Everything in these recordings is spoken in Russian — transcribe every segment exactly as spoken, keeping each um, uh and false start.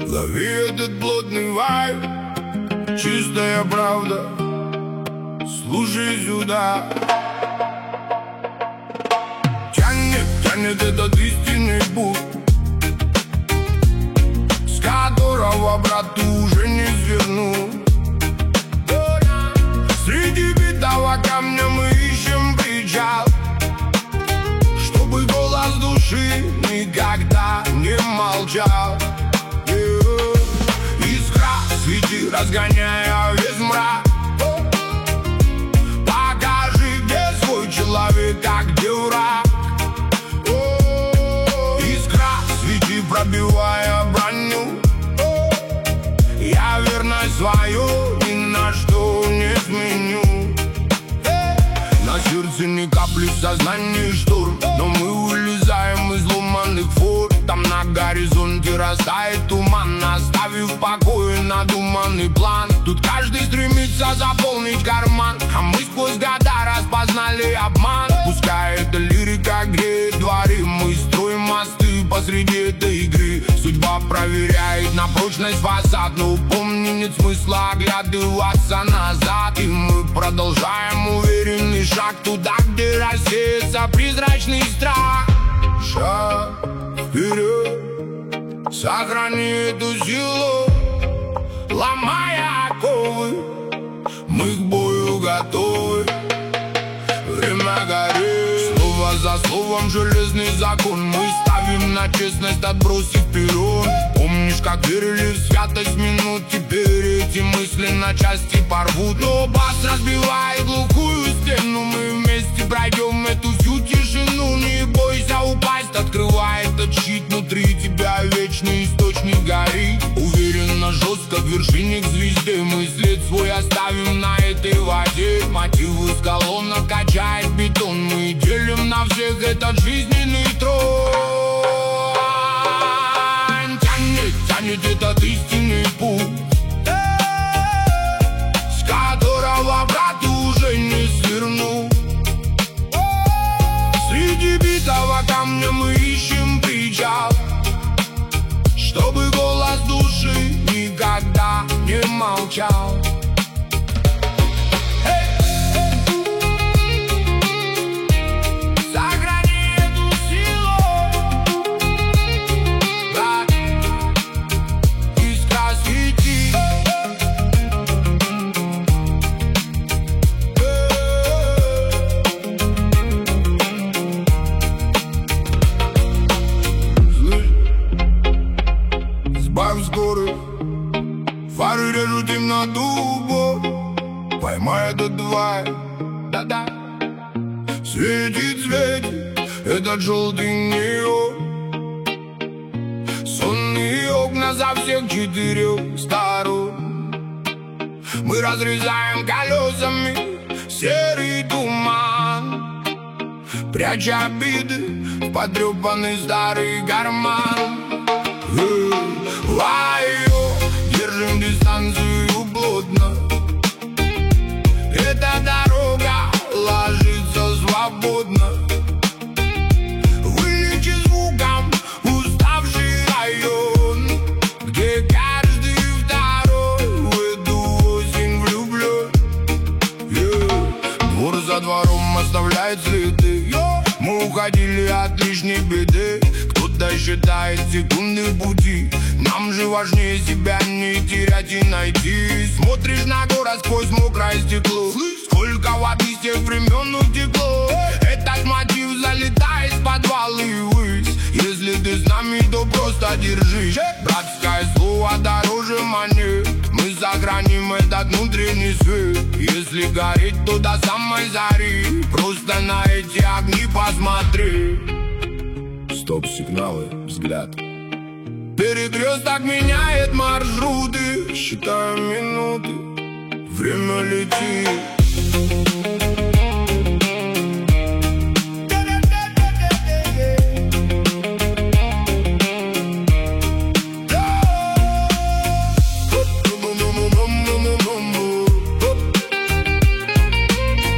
Лови этот блудный вайб, чистая правда, слушай сюда. Тянет, тянет этот истинный путь, с которого, брат, уже не свернуть. Среди битого камня мы ищем причал, чтобы голос души никогда не молчал. Искра свети, разгоняя весь мрак. Покажи, где свой человек, а где враг. Искра свети, пробивая броню. Я верность свою ни на что не сменю. На сердце ни капли, в сознании шторм, но мы вылезаем из ломаных форм. Там на горизонте растает туман, оставив в покое надуманный план. Тут каждый стремится заполнить карман, а мы сквозь года распознали обман. Пускай эта лирика греет дворы, мы строим мосты посреди этой игры. Судьба проверяет на прочность фасад, но помни, нет смысла оглядываться назад. И мы продолжаем уверенный шаг туда, где рассеется призрачный страх. Шаг вперед, сохрани эту силу, ломая оковы, мы к бою готовы. Время горит, слово за словом железный закон. Мы ставим на честность, отбросив перрон. Помнишь, как верили в святость минут? Теперь эти мысли на части порвут. Но бас разбивает глухую стену. Мы вместе пройдем эту всю тишину. Не бойся упасть, открывай этот щит. Внутри тебя вечный источник горит. Уверенно, жестко к вершине, к звезде. Мы след свой оставим на этой воде. Мотивы с колонок качает бетон. Мы делим на всех этот жизненный трон. Тянет, тянет этот истинный путь, с которого, брат, уже не свернуть. Среди битого камня мы ищем причал, чтобы голос души никогда не молчал. Фары режут темноту, поймай этот двай, да-да. Светит, светит этот желтый неон. Сонные окна за всех четырех сторон. Мы разрезаем колесами серый туман, пряча обиды в потрепанный старый карман. Вайо, держим дистанцию плотно. Эта дорога ложится свободно. Вылечи звуком уставший район, где каждый второй в эту осень влюблен. yeah. Двор за двором оставляет следы. yeah. Мы уходили от лишней беды. Кто-то считает секунды в пути, нам же важнее себя не терять и найти. Смотришь на город сквозь мокрое стекло. Сколько воды с тех времен утекло. Этот мотив залетает в подвал и ввысь. Если ты с нами, то просто держись. Братское слово дороже монет. Мы сохраним этот внутренний свет. Если гореть, то до самой зари. Просто на эти огни посмотри. Стоп-сигналы, взгляд. Перекресток меняет маршруты. Считаем минуты, время летит.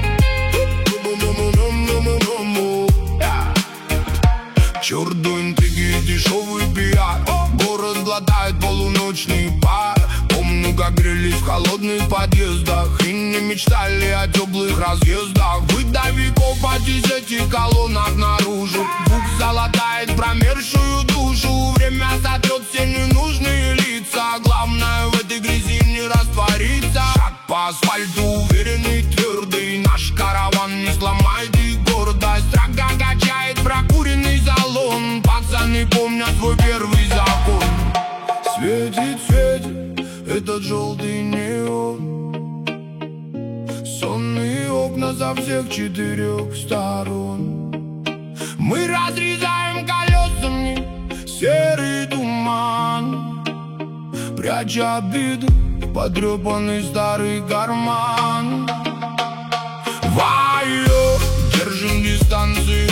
Черт, интриги деньги и дешевый пиар. Город глотает полуночный пар. Помню, как грелись в холодных подъездах и не мечтали о теплых разъездах. Бытовиков по десяти колоннах наружу. Звук залатает промерзшую душу. Время сотрет все ненужные лица. Главное в этой грязи не раствориться. Шаг по асфальту уверенный, твердый. Наш караван не сломает и гордость. Строго качает прокуренный салон. Пацаны помнят свой первый закон. Светит, светит этот желтый неон. Сонные окна со всех четырех сторон. Мы разрезаем колесами серый туман, пряча обиду в потрепанный старый карман. Вайо, держим дистанцию